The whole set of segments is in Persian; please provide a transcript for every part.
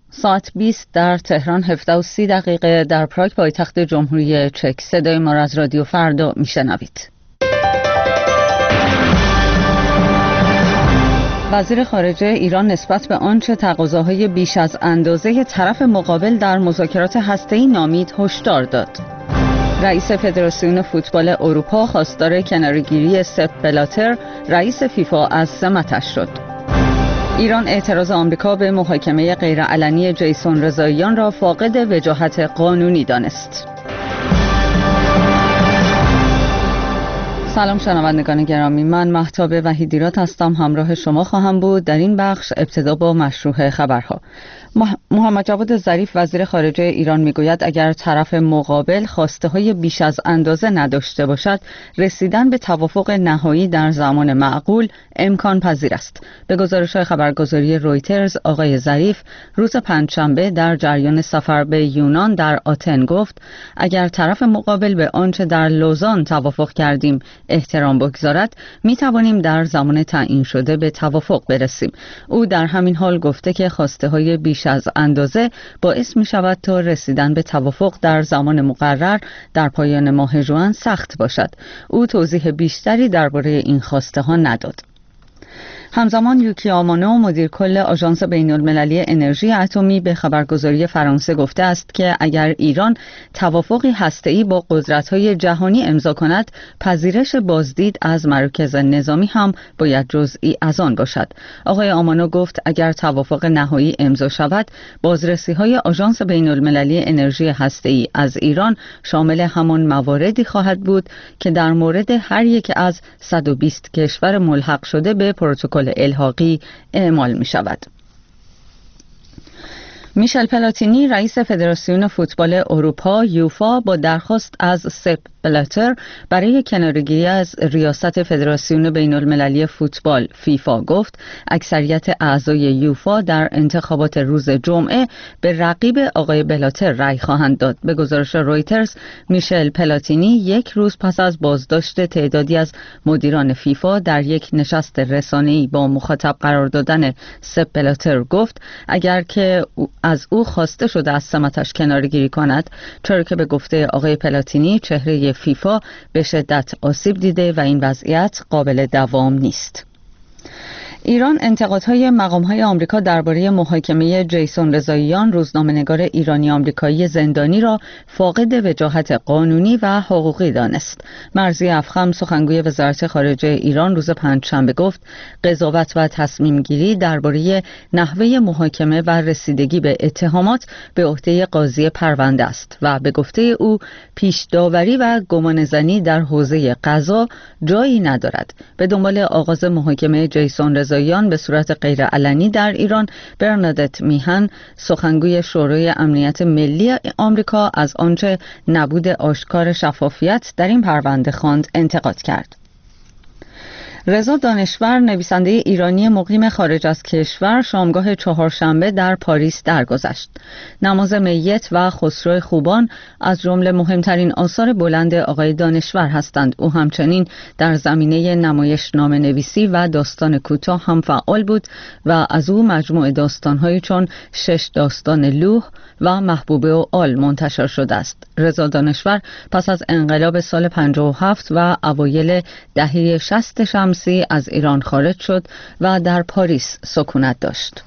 ساعت 20 در تهران، 17:30 دقیقه در پراگ پایتخت جمهوری چک. صدای ما را از رادیو فردا میشنوید. وزیر خارجه ایران نسبت به آنچه تقاضاهای بیش از اندازه طرف مقابل در مذاکرات هسته‌ای نامید هشدار داد. رئیس فدراسیون فوتبال اروپا خواستار کناره‌گیری سپ بلاتر رئیس فیفا از سمتش شد. ایران اعتراض آمریکا به محاکمه غیرعلنی جیسون رضاییان را فاقد وجاهت قانونی دانست. سلام شنوندگان گرامی، من مهتاب وحیدیرات هستم. همراه شما خواهم بود در این بخش. ابتدا با مشروع خبرها. محمد جواد ظریف وزیر خارجه ایران میگوید اگر طرف مقابل خواسته های بیش از اندازه نداشته باشد، رسیدن به توافق نهایی در زمان معقول امکان پذیر است. به گزارش خبرگزاری رویترز، آقای ظریف روز پنجشنبه در جریان سفر به یونان در آتن گفت اگر طرف مقابل به آنچه در لوزان توافق کردیم احترام بگذارد، می توانیم در زمان تعیین شده به توافق برسیم. او در همین حال گفته که خواسته های بیش از اندازه باعث می شود تا رسیدن به توافق در زمان مقرر در پایان ماه ژوئن سخت باشد. او توضیح بیشتری درباره این خواسته ها نداد. همزمان یوکی آمانو مدیر کل آژانس بین‌المللی انرژی اتمی به خبرگزاری فرانسه گفته است که اگر ایران توافقی هسته‌ای با قدرت‌های جهانی امضا کند، پذیرش بازدید از مراکز نظامی هم باید جزئی از آن باشد. آقای آمانو گفت اگر توافق نهایی امضا شود، بازرسی‌های آژانس بین‌المللی انرژی هسته‌ای از ایران شامل همان مواردی خواهد بود که در مورد هر یک از 120 کشور ملحق شده به پروتکل الحاقی اعمال می شود. میشل پلاتینی رئیس فدراسیون فوتبال اروپا یوفا با درخواست از سپ بلاتر برای کناره‌گیری از ریاست فدراسیون بین‌المللی فوتبال فیفا گفت اکثریت اعضای یوفا در انتخابات روز جمعه به رقیب آقای بلاتر رأی خواهند داد. به گزارش رویترز، میشل پلاتینی یک روز پس از بازداشت تعدادی از مدیران فیفا در یک نشست رسانه‌ای با مخاطب قرار دادن سپ بلاتر گفت اگر که از او خواسته شده از سمتش کناره‌گیری کند، چرا که به گفته آقای پلاتینی چهره فیفا به شدت آسیب دیده و این وضعیت قابل دوام نیست. ایران انتقادهای مقام‌های آمریکا درباره محاکمه جیسون رضاییان روزنامه‌نگار ایرانی آمریکایی زندانی را فاقد وجاهت قانونی و حقوقی دانست. مرضی افخم سخنگوی وزارت خارجه ایران روز پنجشنبه گفت قضاوت و تصمیم گیری درباره نحوه محاکمه و رسیدگی به اتهامات به عهده قاضی پرونده است و به گفته او پیش داوری و گمانه‌زنی در حوزه قضا جایی ندارد. به دنبال آغاز محاکمه جیسون رضاییان به صورت غیرعلنی در ایران، برنادت میهن سخنگوی شورای امنیت ملی آمریکا از آنچه نبود آشکار شفافیت در این پرونده خواند انتقاد کرد. رضا دانشور نویسنده ایرانی مقیم خارج از کشور شامگاه چهارشنبه در پاریس درگذشت. نماز میت و خسرو خوبان از جمله مهمترین آثار بلند آقای دانشور هستند. او همچنین در زمینه نمایشنامه نویسی و داستان کوتاه هم فعال بود و از او مجموعه داستان‌هایی چون 6 داستان لوح و محبوبه و آل منتشر شده است. رضا دانشور پس از انقلاب سال 57 و اوایل دهه 60 شمسی از ایران خارج شد و در پاریس سکونت داشت.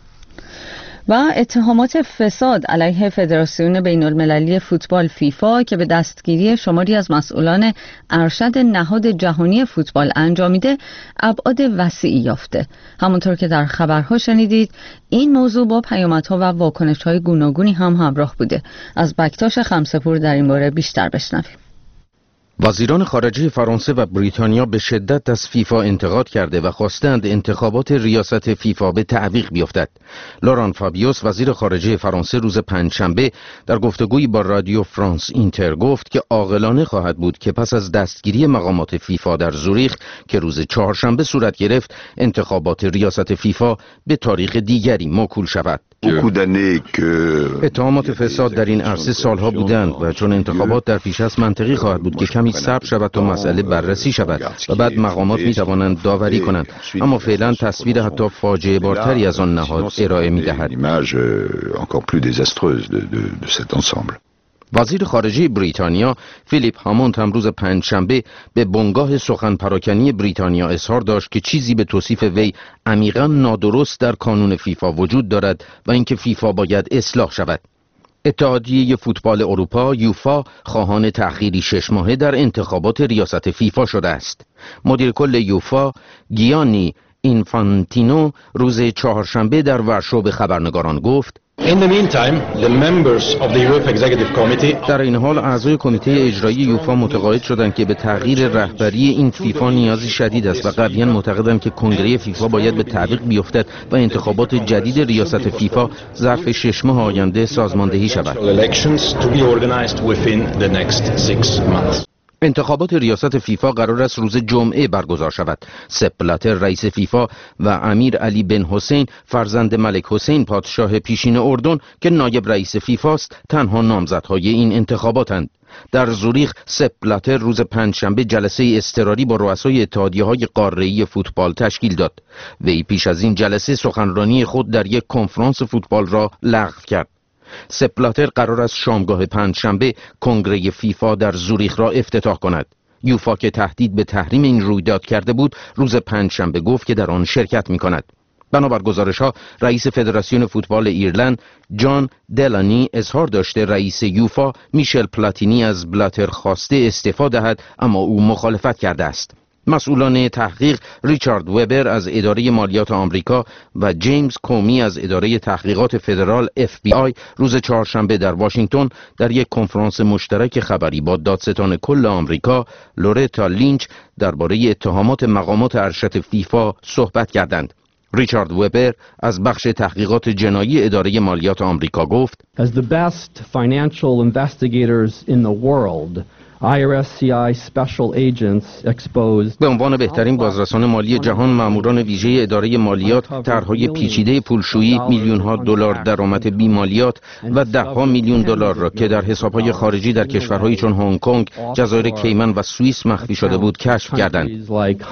و اتهامات فساد علیه فدراسیون بین‌المللی فوتبال فیفا که به دستگیری شماری از مسئولان ارشد نهاد جهانی فوتبال انجامیده ابعاد وسیعی یافته. همونطور که در خبرها شنیدید، این موضوع با پیامدها و واکنش‌های گوناگونی هم همراه بوده. از بکتاش خمسه‌پور در این باره بیشتر بشنویم. وزیران خارجه فرانسه و بریتانیا به شدت از فیفا انتقاد کرده و خواستند انتخابات ریاست فیفا به تعویق بیفتد. لوران فابیوس وزیر خارجه فرانسه روز پنجشنبه در گفتگویی با رادیو فرانس اینتر گفت که عاقلانه خواهد بود که پس از دستگیری مقامات فیفا در زوریخ که روز چهارشنبه صورت گرفت، انتخابات ریاست فیفا به تاریخ دیگری موکول شود. اتهامات فساد در این عرصه سالها بودند و چون انتخابات در پیش است منطقی خواهد بود که کمی کمی صبر شود تا مسئله بررسی شود و بعد مقامات می توانند داوری کنند، اما فعلا تصویر حتی فاجعه بارتری از آن نهاد ارائه می دهد. وزیر خارجه بریتانیا فیلیپ هاموند هم روز پنجشنبه به بنگاه سخن پراکنی بریتانیا اظهار داشت که چیزی به توصیف وی عمیقاً نادرست در کانون فیفا وجود دارد و اینکه فیفا باید اصلاح شود. اتحادیه فوتبال اروپا یوفا خواهان تأخیری 6 ماهه در انتخابات ریاست فیفا شده است. مدیر کل یوفا گیانی اینفانتینو روز چهارشنبه در ورشو به خبرنگاران گفت در این حال اعضای کمیته اجرایی یوفا متقاعد شدند که به تغییر رهبری این فیفا نیازی شدید است و قویاً معتقدند که کنگره فیفا باید به تعویق بیفتد و انتخابات جدید ریاست فیفا ظرف 6 ماه آینده سازماندهی شود. انتخابات ریاست فیفا قرار است روز جمعه برگزار شود. سپ بلاتر رئیس فیفا و امیر علی بن حسین فرزند ملک حسین پادشاه پیشین اردن که نایب رئیس فیفا است تنها نامزدهای این انتخاباتند. در زوریخ سپ بلاتر روز پنجشنبه جلسه اضطراری با رؤسای اتحادیه‌های قاره‌ای فوتبال تشکیل داد. وی پیش از این جلسه سخنرانی خود در یک کنفرانس فوتبال را لغو کرد. سپ بلاتر قرار است شامگاه پنجشنبه کنگره فیفا در زوریخ را افتتاح کند. یوفا که تهدید به تحریم این رویداد کرده بود روز پنجشنبه گفت که در آن شرکت می کند. بنابر گزارش‌ها رئیس فدراسیون فوتبال ایرلند جان دلانی اظهار داشته رئیس یوفا میشل پلاتینی از بلاتر خواسته استعفا دهد اما او مخالفت کرده است. مسئولان تحقیق ریچارد وبر از اداره مالیات آمریکا و جیمز کومی از اداره تحقیقات فدرال FBI روز چهارشنبه در واشنگتن در یک کنفرانس مشترک خبری با دادستان کل آمریکا لورتا لینچ درباره اتهامات مقامات ارشد فیفا صحبت کردند. ریچارد وبر از بخش تحقیقات جنایی اداره مالیات آمریکا گفت: As the best financial investigators in the world, IRSCI special agents exposed به عنوان بهترین بازرسان مالی جهان ماموران ویژه اداره مالیات طرح‌های پیچیده پولشویی میلیون‌ها دلار درآمد بی‌مالیات و ده‌ها میلیون دلار را که در حساب‌های خارجی در کشورهایی چون هنگ کنگ، جزایر کیمن و سوئیس مخفی شده بود کشف کردند.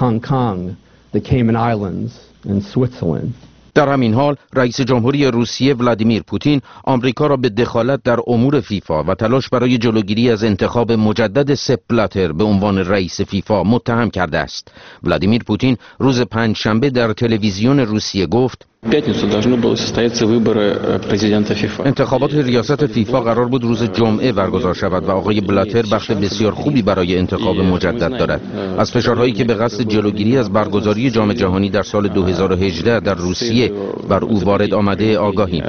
در همین حال رئیس جمهوری روسیه ولادیمیر پوتین آمریکا را به دخالت در امور فیفا و تلاش برای جلوگیری از انتخاب مجدد سپ بلاتر به عنوان رئیس فیفا متهم کرده است. ولادیمیر پوتین روز پنجشنبه در تلویزیون روسیه گفت: انتخابات ریاست فیفا قرار بود روز جمعه برگزار شود و آقای بلاتر بخت بسیار خوبی برای انتخاب مجدد دارد. از فشارهایی که به قصد جلوگیری از برگزاری جام جهانی در سال 2018 در روسیه بر او وارد آمده آگاهیم.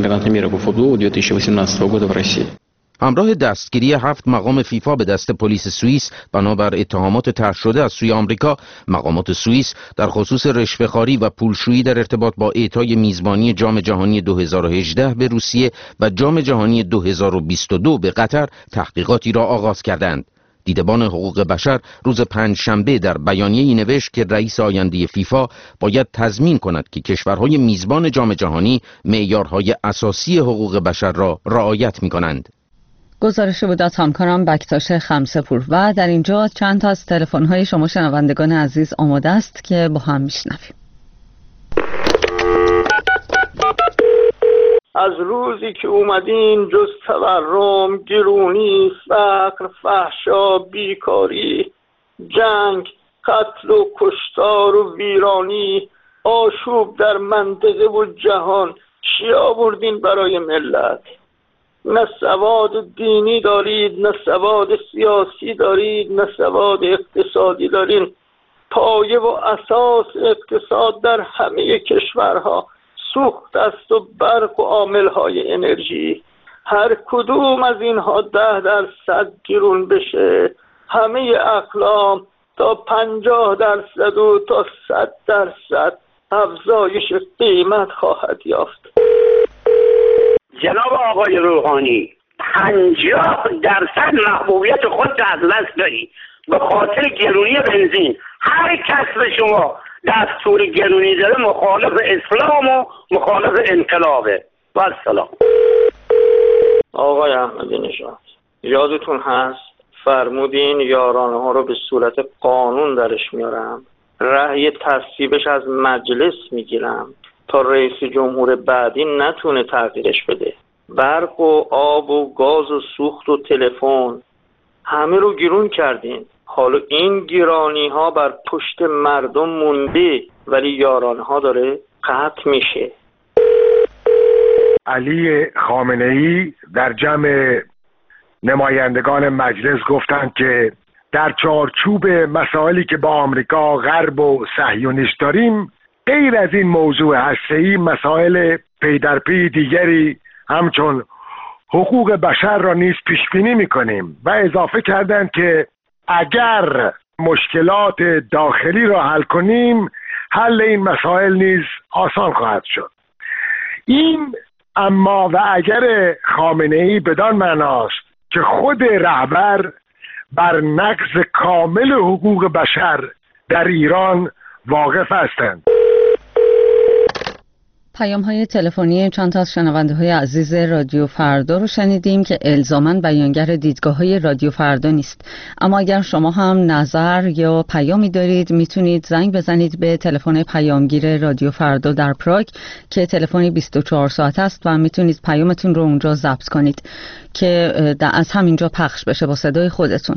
همراه دستگیری 7 مقام فیفا به دست پلیس سوئیس بنابر اتهامات طرح شده از سوی آمریکا، مقامات سوئیس در خصوص رشوه‌خواری و پولشویی در ارتباط با اعطای میزبانی جام جهانی 2018 به روسیه و جام جهانی 2022 به قطر تحقیقاتی را آغاز کردند. دیدبان حقوق بشر روز پنجشنبه در بیانیه‌ای نوشت که رئیس آینده فیفا باید تضمین کند که کشورهای میزبان جام جهانی معیارهای اساسی حقوق بشر را رعایت می‌کنند. گزارش بود از همکارم بکتاش خمسه‌پور و در اینجا چند تا از تلفن‌های شما شنوندگان عزیز آماده است که با هم میشنویم. از روزی که اومدین جز تورم، گرونی، فقر، فحشا، بیکاری، جنگ، قتل و کشتار و ویرانی، آشوب در منطقه و جهان چی آوردین برای ملت؟ نه سواد دینی دارید، نه سواد سیاسی دارید، نه سواد اقتصادی دارید. پایه و اساس اقتصاد در همه کشورها سوخت است و برق و عاملهای انرژی. هر کدوم از اینها 10% گرون بشه، همه اقلام تا 50% و تا 100% افزایش قیمت خواهد یافت. جناب آقای روحانی، 50% محبوبیت خود از دست داری به خاطر گرونی بنزین. هر کس به شما دستور گرونی داره مخالف اسلام و مخالف انقلابه. و السلام. آقای احمدی نژاد، یادتون هست فرمودین یارانه ها رو به صورت قانون درش میارم، رأی تصویبش از مجلس میگیرم تا رئیس جمهور بعدی نتونه تغییرش بده. برق و آب و گاز و سوخت و تلفن همه رو گرون کردین. حالا این گرانی ها بر پشت مردم مونده ولی یارانه ها داره قطع میشه. علی خامنه‌ای در جمع نمایندگان مجلس گفتند که در چارچوب مسائلی که با آمریکا، غرب و صهیونیست داریم، غیر از این موضوع هسته‌ای مسائل پی در پی دیگری همچون حقوق بشر را نیز پیش بینی می‌کنیم و اضافه کردند که اگر مشکلات داخلی را حل کنیم حل این مسائل نیز آسان خواهد شد. این اما و اگر خامنه‌ای بدان معناست که خود رهبر بر نقض کامل حقوق بشر در ایران واقف هستند. پیام‌های تلفنی چند تا از شنونده‌های عزیز رادیو فردا رو شنیدیم که الزاماً بیانگر دیدگاه‌های رادیو فردا نیست، اما اگر شما هم نظر یا پیامی دارید میتونید زنگ بزنید به تلفن پیامگیر رادیو فردا در پراگ که تلفنی 24 ساعت است و میتونید پیامتون رو اونجا ضبط کنید که از همینجا پخش بشه با صدای خودتون.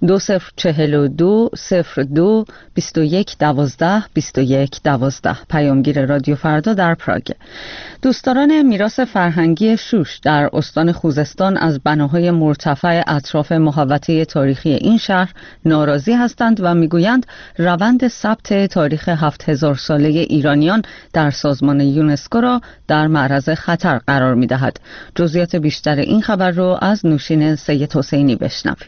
2042 02 21 12 21 12 پیامگیر رادیو فردا در پراگ. دوستداران میراث فرهنگی شوش در استان خوزستان از بناهای مرتفع اطراف محوطه تاریخی این شهر ناراضی هستند و میگویند روند ثبت تاریخ 7000 ساله ایرانیان در سازمان یونسکو را در معرض خطر قرار میدهد. جزئیات بیشتر این خبر رو از نوشین سید حسینی بشنویم.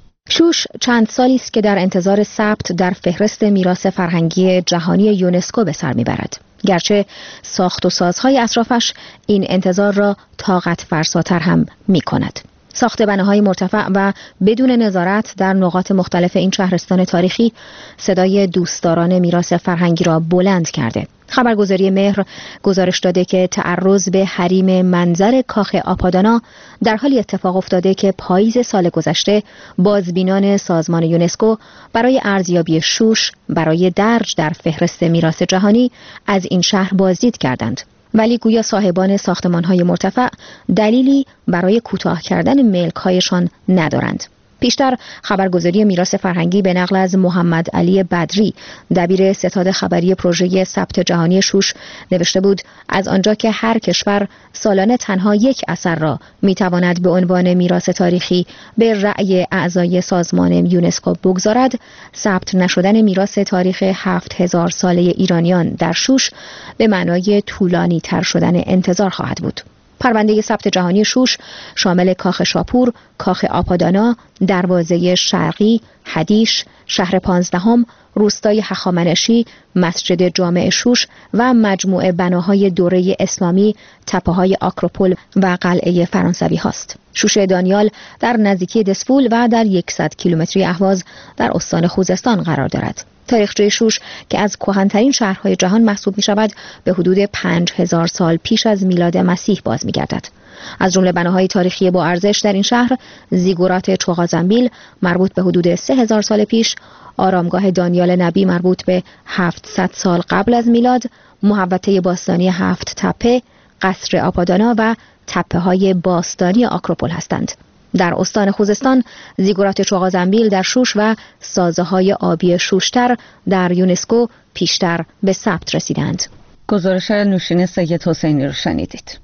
شوش چند سالی است که در انتظار ثبت در فهرست میراث فرهنگی جهانی یونسکو به سر میبرد. گرچه ساخت و سازهای اطرافش این انتظار را طاقت فرساتر هم می کند. ساخت بناهای مرتفع و بدون نظارت در نقاط مختلف این شهرستان تاریخی صدای دوستداران میراث فرهنگی را بلند کرده. خبرگزاری مهر گزارش داده که تعرض به حریم منظر کاخ آپادانا در حالی اتفاق افتاده که پاییز سال گذشته بازبینان سازمان یونسکو برای ارزیابی شوش برای درج در فهرست میراث جهانی از این شهر بازدید کردند. ولی گویا صاحبان ساختمان‌های مرتفع دلیلی برای کوتاه کردن ملک‌هایشان ندارند. پیشتر خبرگزاری میراث فرهنگی به نقل از محمد علی بدری دبیر ستاد خبری پروژه ثبت جهانی شوش نوشته بود از آنجا که هر کشور سالانه تنها یک اثر را میتواند به عنوان میراث تاریخی به رأی اعضای سازمان یونسکو بگذارد، ثبت نشدن میراث تاریخ 7000 ساله ایرانیان در شوش به معنای طولانی تر شدن انتظار خواهد بود. پرونده ثبت جهانی شوش شامل کاخ شاپور، کاخ آپادانا، دروازه شرقی، حدیش، شهر 15، روستای هخامنشی، مسجد جامع شوش و مجموعه بناهای دوره اسلامی، تپه‌های آکروپول و قلعه فرانسوی هاست. شوش دانیال در نزدیکی دسفول و در 100 کیلومتری اهواز در استان خوزستان قرار دارد. تاریخچه شوش که از کهن‌ترین شهرهای جهان محسوب می شود به حدود 5000 سال پیش از میلاد مسیح باز می گردد. از جمله بناهای تاریخی با ارزش در این شهر زیگورات چوغازنبیل مربوط به حدود 3000 سال پیش، آرامگاه دانیال نبی مربوط به 700 سال قبل از میلاد، محوطه باستانی 7 تپه، قصر آپادانا و تپه‌های باستانی آکروپول هستند. در استان خوزستان زیگورات چوغازنبیل در شوش و سازه‌های آبی شوشتر در یونسکو پیشتر به ثبت رسیدند. گزارش نوشین سید حسینی رو شنیدید.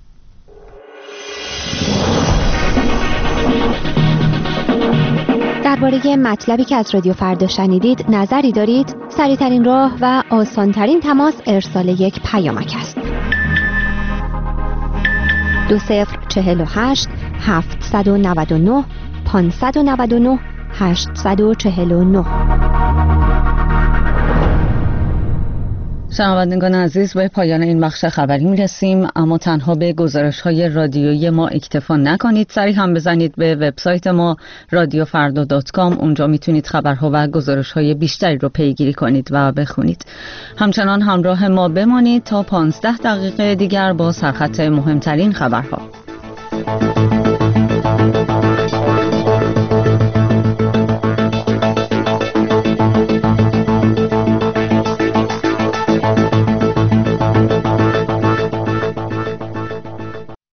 درباره مطلبی که از رادیو فردا شنیدید نظری دارید؟ سریع‌ترین راه و آسان‌ترین تماس ارسال یک پیامک است. 2048 799 599 849. شنوندگان عزیز، به پایان این بخش خبری میرسیم، اما تنها به گزارش‌های رادیویی ما اکتفا نکنید. سری هم بزنید به وبسایت ما radiofarda.com. اونجا میتونید خبرها و گزارش‌های بیشتری رو پیگیری کنید و بخونید. همچنان همراه ما بمانید تا 15 دقیقه دیگر با سرخط مهمترین خبرها.